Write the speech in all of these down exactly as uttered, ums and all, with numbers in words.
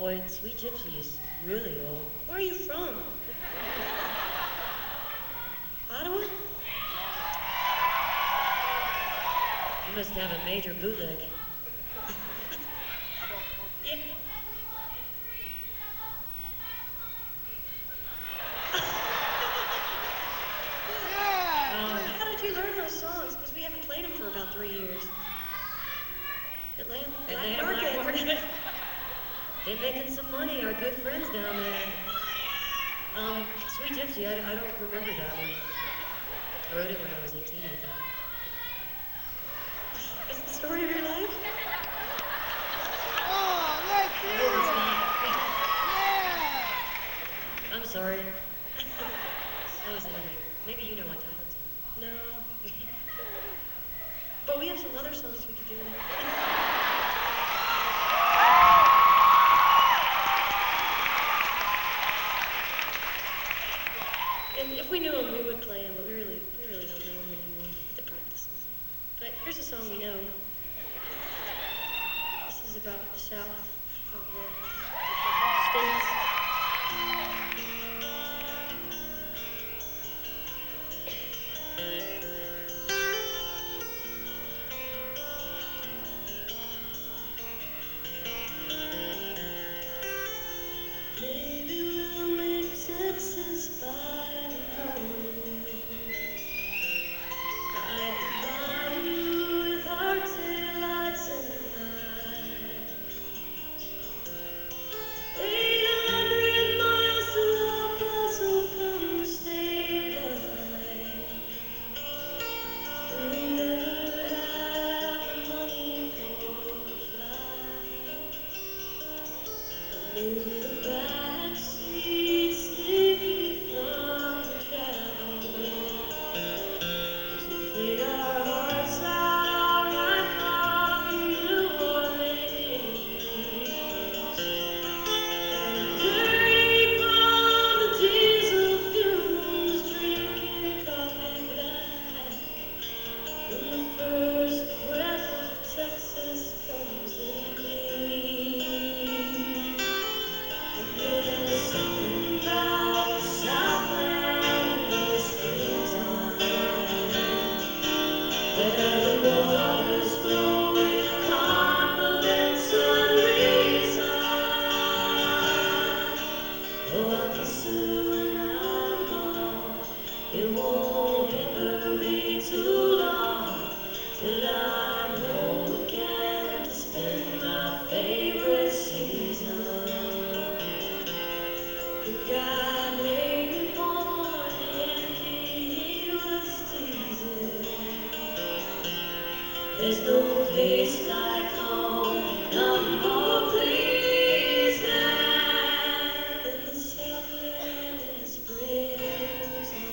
Boy, Sweet Gypsy is really old. Where are you from? Ottawa? You must have a major bootleg. Yeah. Um, How did you learn those songs? Because we haven't played them for about three years. Atlanta, Black Atlanta Market. Black Market. They're making some money, our good friends down there. Um, Sweet Gypsy, I, I don't remember that one. I wrote it when I was eighteen, I think. Is it the story of your life? Oh, let's No, hear it's it. not. Yeah. I'm sorry. That was in a, maybe you know my title song. No. But we have some other songs we could do. And if we knew them, we would play them, but we really, we really don't know them anymore with the practices. But here's a song we know. This is about the South of the States. Maybe we'll make Texas by the morning. Ride the bayou with our taillights in the night. Eight hundred miles to El Paso from the state line. And we never have the money for flights. I'm in the backseat, sleepy from the travel. We played our hearts out all night long in New Orleans. And dirty from the diesel fumes, drinking coffee black. When the first breath of Texas comes in clean. And there's something about the Southland in the springtime, where the waters flow with confidence and reason. Oh, but soon I'm gone. It won't ever be too long till I'm home again to spend my favorite season. God made me born a Yankee, he was teasing. There's no place like home, none more pleasing than the Southland in springtime.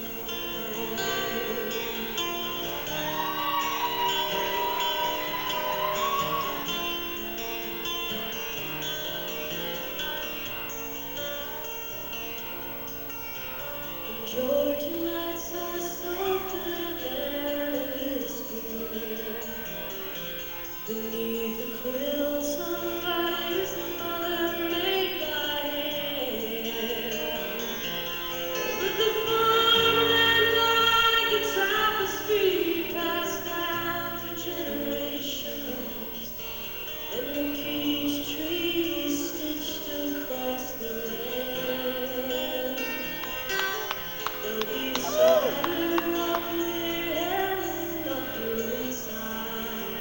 The Georgia nights are softer than a whisper. Beneath the quilt, somebody's mother made by hand. With the farmland like a tapestry passed down through generations, and the peach trees stitched across the land. They'll be sadder up there and up your inside.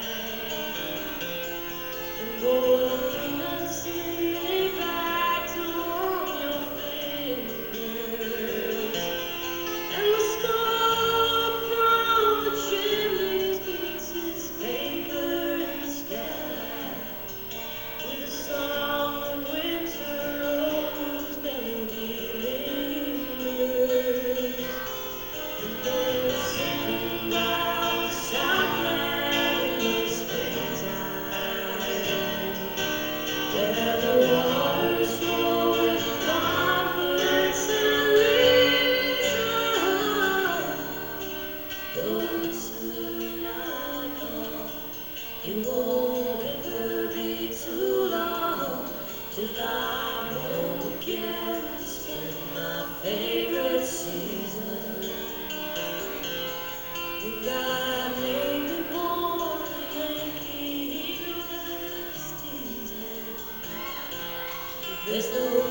And boiled peanuts in a bag to warm your fingers. And the smoke from the chimneys beats its vapor in the sky. With a song of winter rose melody lingers. And there's something about the Southland in the springtime, where the waters flow with confidence and reason. Though soon I'm gone, it won't ever be too long till I is the